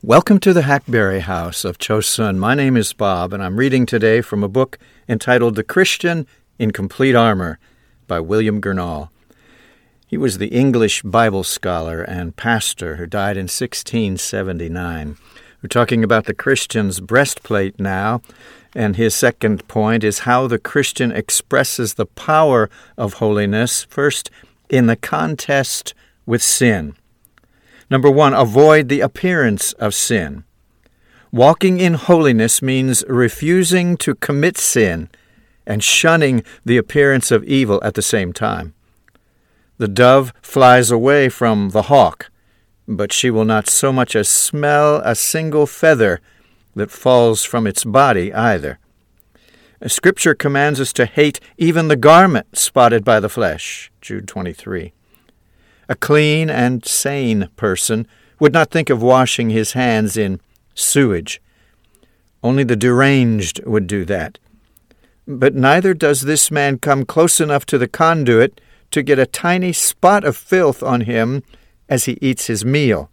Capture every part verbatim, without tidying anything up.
Welcome to the Hackberry House of Chosun. My name is Bob, and I'm reading today from a book entitled The Christian in Complete Armor by William Gurnall. He was the English Bible scholar and pastor who died in sixteen seventy-nine. We're talking about the Christian's breastplate now, and his second point is how the Christian expresses the power of holiness, first in the contest with sin. Number one, avoid the appearance of sin. Walking in holiness means refusing to commit sin and shunning the appearance of evil at the same time. The dove flies away from the hawk, but she will not so much as smell a single feather that falls from its body either. Scripture commands us to hate even the garment spotted by the flesh, Jude twenty-three. A clean and sane person would not think of washing his hands in sewage. Only the deranged would do that. But neither does this man come close enough to the conduit to get a tiny spot of filth on him as he eats his meal.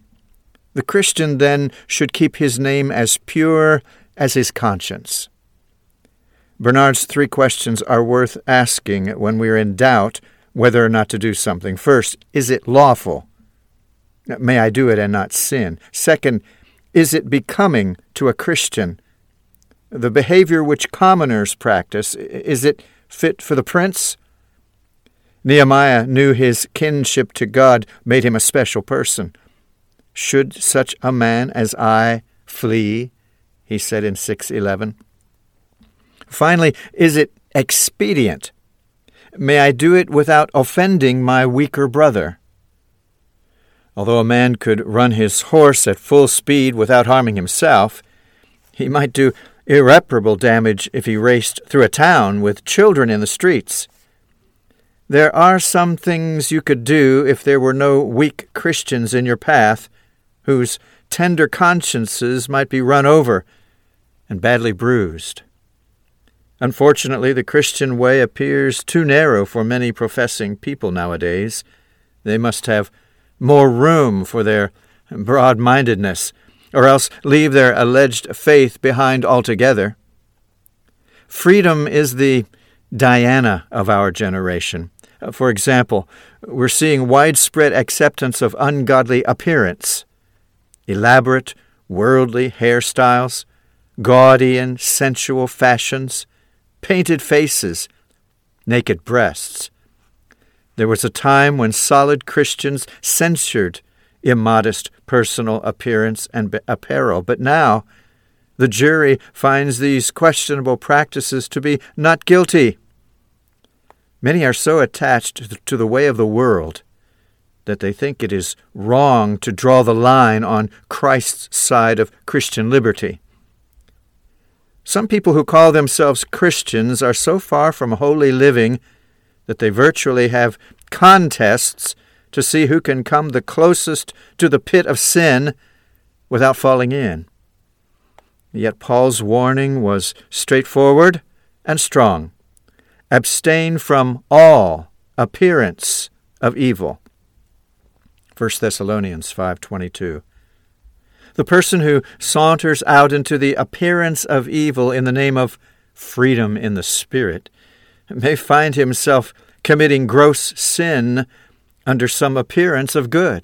The Christian then should keep his name as pure as his conscience. Bernard's three questions are worth asking when we are in doubt whether or not to do something. First, is it lawful? May I do it and not sin? Second, is it becoming to a Christian? The behavior which commoners practice, is it fit for the prince? Nehemiah knew his kinship to God made him a special person. Should such a man as I flee? He said in six eleven. Finally, is it expedient? May I do it without offending my weaker brother? Although a man could run his horse at full speed without harming himself, he might do irreparable damage if he raced through a town with children in the streets. There are some things you could do if there were no weak Christians in your path whose tender consciences might be run over and badly bruised. Unfortunately, the Christian way appears too narrow for many professing people nowadays. They must have more room for their broad-mindedness, or else leave their alleged faith behind altogether. Freedom is the Diana of our generation. For example, we're seeing widespread acceptance of ungodly appearance, elaborate, worldly hairstyles, gaudy and sensual fashions, painted faces, naked breasts. There was a time when solid Christians censured immodest personal appearance and apparel, but now the jury finds these questionable practices to be not guilty. Many are so attached to the way of the world that they think it is wrong to draw the line on Christ's side of Christian liberty. Some people who call themselves Christians are so far from holy living that they virtually have contests to see who can come the closest to the pit of sin without falling in. Yet Paul's warning was straightforward and strong. Abstain from all appearance of evil. First Thessalonians five twenty-two. The person who saunters out into the appearance of evil in the name of freedom in the Spirit may find himself committing gross sin under some appearance of good.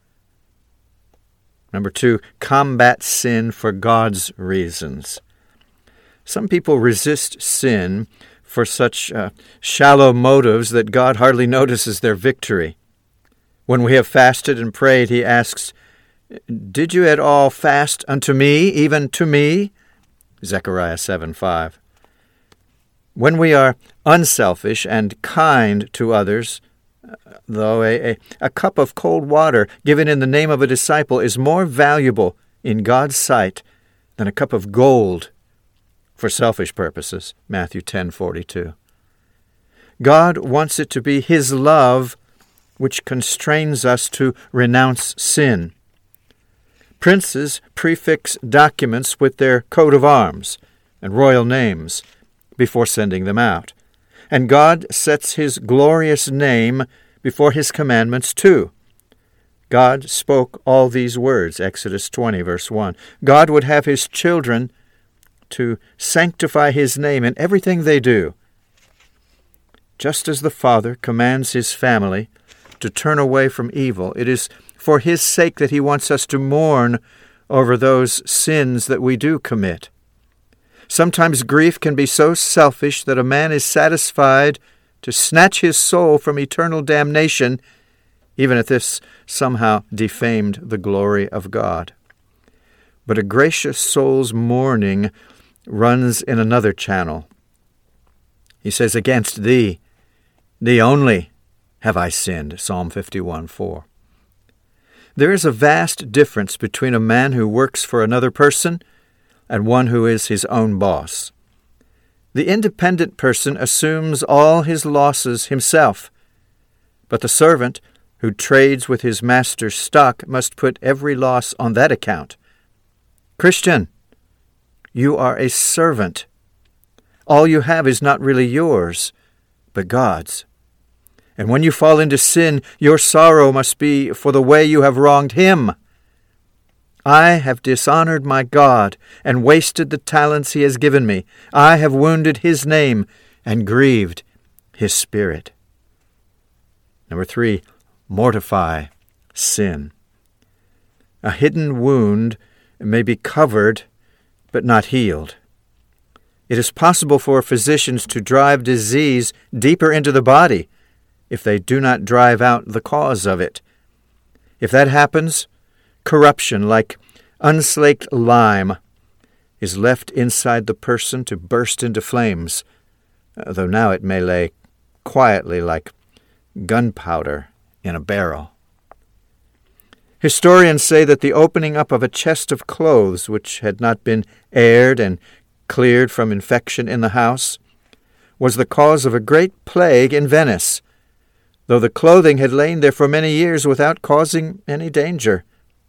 Number two, combat sin for God's reasons. Some people resist sin for such uh, shallow motives that God hardly notices their victory. When we have fasted and prayed, he asks, "Did you at all fast unto me, even to me?" Zechariah seven five. When we are unselfish and kind to others, though a, a, a cup of cold water given in the name of a disciple is more valuable in God's sight than a cup of gold for selfish purposes, Matthew ten forty-two. God wants it to be his love which constrains us to renounce sin. Princes prefix documents with their coat of arms and royal names before sending them out. And God sets his glorious name before his commandments too. God spoke all these words, Exodus twenty, verse one. God would have his children to sanctify his name in everything they do. Just as the Father commands his family to turn away from evil, it is for his sake that he wants us to mourn over those sins that we do commit. Sometimes grief can be so selfish that a man is satisfied to snatch his soul from eternal damnation, even if this somehow defamed the glory of God. But a gracious soul's mourning runs in another channel. He says, "Against thee, thee only, have I sinned," Psalm fifty-one, four. There is a vast difference between a man who works for another person and one who is his own boss. The independent person assumes all his losses himself, but the servant who trades with his master's stock must put every loss on that account. Christian, you are a servant. All you have is not really yours, but God's. And when you fall into sin, your sorrow must be for the way you have wronged him. I have dishonored my God and wasted the talents he has given me. I have wounded his name and grieved his spirit. Number three, mortify sin. A hidden wound may be covered but not healed. It is possible for physicians to drive disease deeper into the body if they do not drive out the cause of it. If that happens, corruption, like unslaked lime, is left inside the person to burst into flames, though now it may lay quietly like gunpowder in a barrel. Historians say that the opening up of a chest of clothes which had not been aired and cleared from infection in the house was the cause of a great plague in Venice, though the clothing had lain there for many years without causing any danger.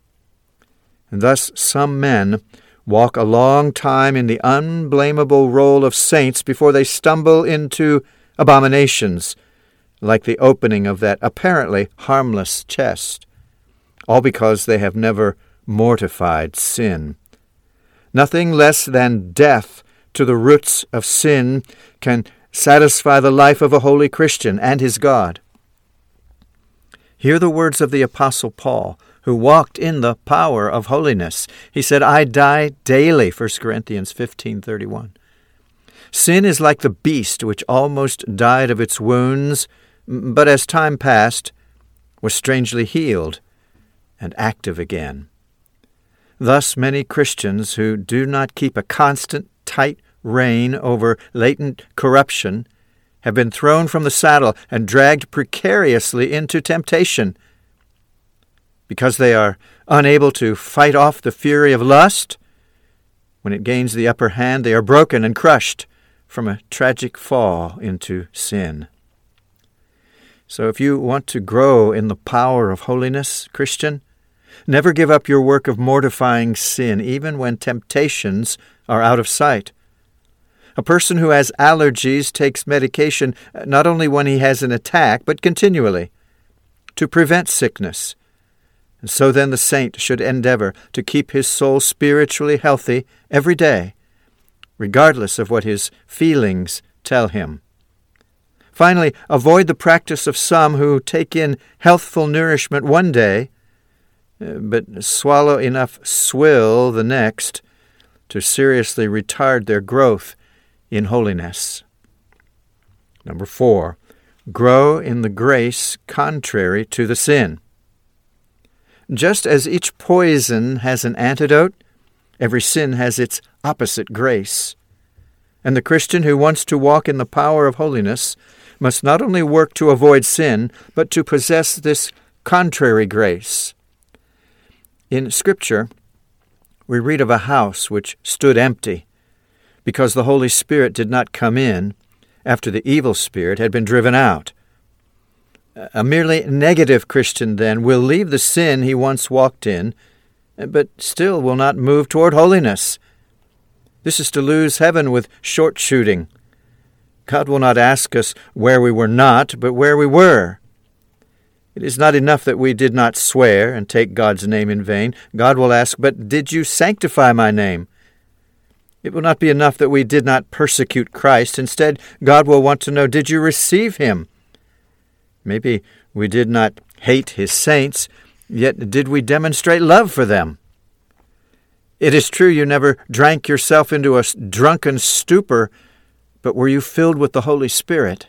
And thus some men walk a long time in the unblameable role of saints before they stumble into abominations, like the opening of that apparently harmless chest, all because they have never mortified sin. Nothing less than death to the roots of sin can satisfy the life of a holy Christian and his God. Hear the words of the Apostle Paul, who walked in the power of holiness. He said, "I die daily," First Corinthians fifteen thirty-one. Sin is like the beast which almost died of its wounds, but as time passed, was strangely healed and active again. Thus many Christians who do not keep a constant, tight rein over latent corruption have been thrown from the saddle and dragged precariously into temptation. Because they are unable to fight off the fury of lust, when it gains the upper hand, they are broken and crushed from a tragic fall into sin. So if you want to grow in the power of holiness, Christian, never give up your work of mortifying sin, even when temptations are out of sight. A person who has allergies takes medication not only when he has an attack, but continually, to prevent sickness. And so then the saint should endeavor to keep his soul spiritually healthy every day, regardless of what his feelings tell him. Finally, avoid the practice of some who take in healthful nourishment one day, but swallow enough swill the next to seriously retard their growth in holiness. Number four, grow in the grace contrary to the sin. Just as each poison has an antidote, every sin has its opposite grace. And the Christian who wants to walk in the power of holiness must not only work to avoid sin, but to possess this contrary grace. In Scripture, we read of a house which stood empty because the Holy Spirit did not come in after the evil spirit had been driven out. A merely negative Christian, then, will leave the sin he once walked in, but still will not move toward holiness. This is to lose heaven with short shooting. God will not ask us where we were not, but where we were. It is not enough that we did not swear and take God's name in vain. God will ask, but did you sanctify my name? It will not be enough that we did not persecute Christ. Instead, God will want to know, did you receive him? Maybe we did not hate his saints, yet did we demonstrate love for them? It is true you never drank yourself into a drunken stupor, but were you filled with the Holy Spirit?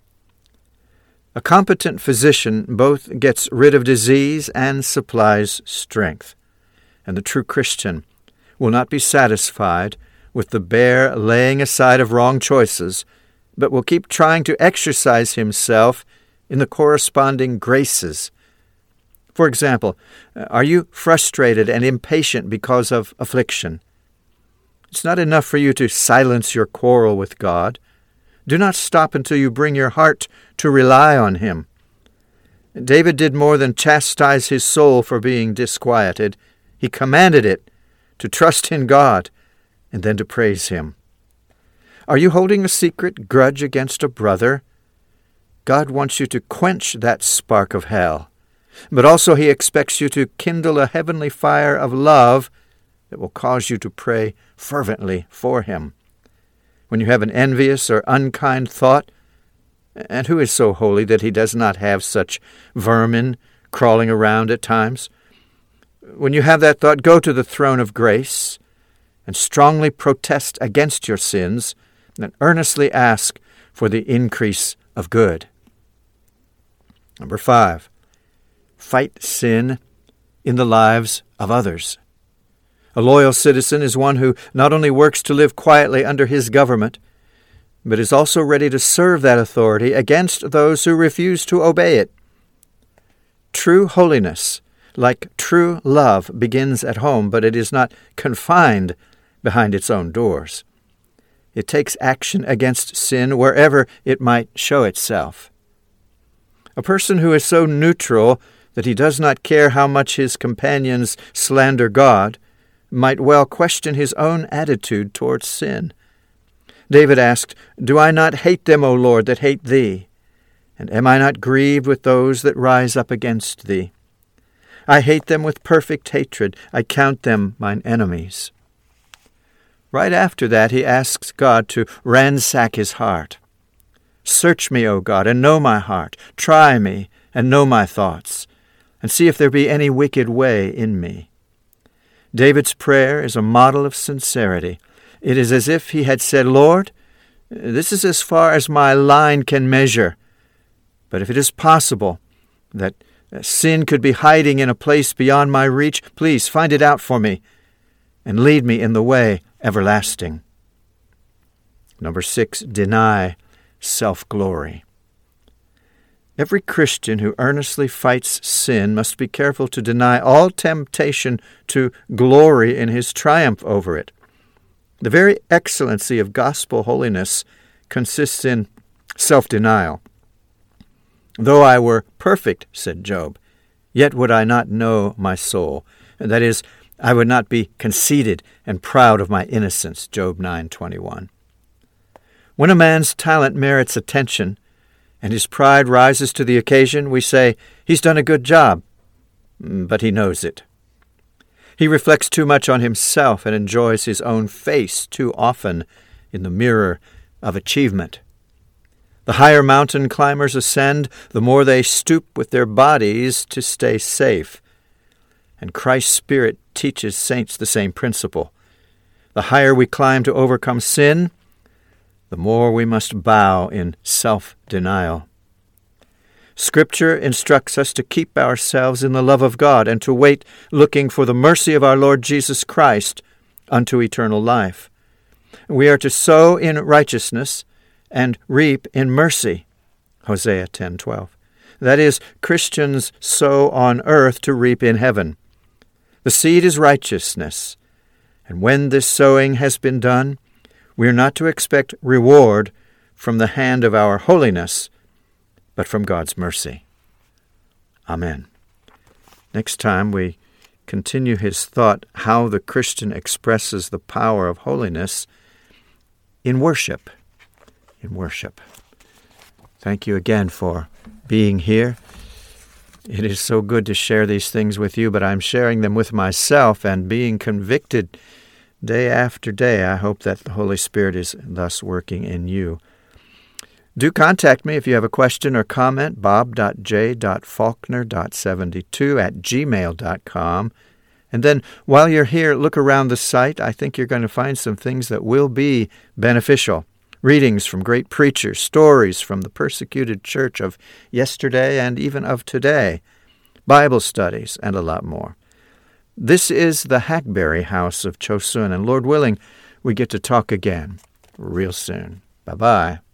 A competent physician both gets rid of disease and supplies strength. And the true Christian will not be satisfied with the bare laying aside of wrong choices, but will keep trying to exercise himself in the corresponding graces. For example, are you frustrated and impatient because of affliction? It's not enough for you to silence your quarrel with God. Do not stop until you bring your heart to rely on him. David did more than chastise his soul for being disquieted. He commanded it to trust in God and then to praise him. Are you holding a secret grudge against a brother? God wants you to quench that spark of hell, but also he expects you to kindle a heavenly fire of love that will cause you to pray fervently for him. When you have an envious or unkind thought, and who is so holy that he does not have such vermin crawling around at times? When you have that thought, go to the throne of grace and strongly protest against your sins and earnestly ask for the increase of good. Number five, fight sin in the lives of others. A loyal citizen is one who not only works to live quietly under his government, but is also ready to serve that authority against those who refuse to obey it. True holiness, like true love, begins at home, but it is not confined behind its own doors. It takes action against sin wherever it might show itself. A person who is so neutral that he does not care how much his companions slander God might well question his own attitude towards sin. David asked, "Do I not hate them, O Lord, that hate thee? And am I not grieved with those that rise up against thee? I hate them with perfect hatred. I count them mine enemies." Right after that, he asks God to ransack his heart. "Search me, O God, and know my heart. Try me, and know my thoughts, and see if there be any wicked way in me." David's prayer is a model of sincerity. It is as if he had said, "Lord, this is as far as my line can measure. But if it is possible that sin could be hiding in a place beyond my reach, please find it out for me and lead me in the way everlasting." Number six, deny self-glory. Every Christian who earnestly fights sin must be careful to deny all temptation to glory in his triumph over it. The very excellency of gospel holiness consists in self-denial. "Though I were perfect," said Job, "yet would I not know my soul." That is, I would not be conceited and proud of my innocence, Job nine twenty-one. When a man's talent merits attention, and his pride rises to the occasion, we say, "He's done a good job," but he knows it. He reflects too much on himself and enjoys his own face too often in the mirror of achievement. The higher mountain climbers ascend, the more they stoop with their bodies to stay safe. And Christ's Spirit teaches saints the same principle. The higher we climb to overcome sin, the more we must bow in self-denial. Scripture instructs us to keep ourselves in the love of God and to wait looking for the mercy of our Lord Jesus Christ unto eternal life. We are to sow in righteousness and reap in mercy, Hosea ten twelve. That is, Christians sow on earth to reap in heaven. The seed is righteousness, and when this sowing has been done, we are not to expect reward from the hand of our holiness, but from God's mercy. Amen. Next time we continue his thought, how the Christian expresses the power of holiness in worship. In worship. Thank you again for being here. It is so good to share these things with you, but I'm sharing them with myself and being convicted day after day. I hope that the Holy Spirit is thus working in you. Do contact me if you have a question or comment, bob dot j dot faulkner dot seventy-two at gmail dot com. And then while you're here, look around the site. I think you're going to find some things that will be beneficial. Readings from great preachers, stories from the persecuted church of yesterday and even of today, Bible studies, and a lot more. This is the Hackberry House of Chosun, and Lord willing, we get to talk again real soon. Bye-bye.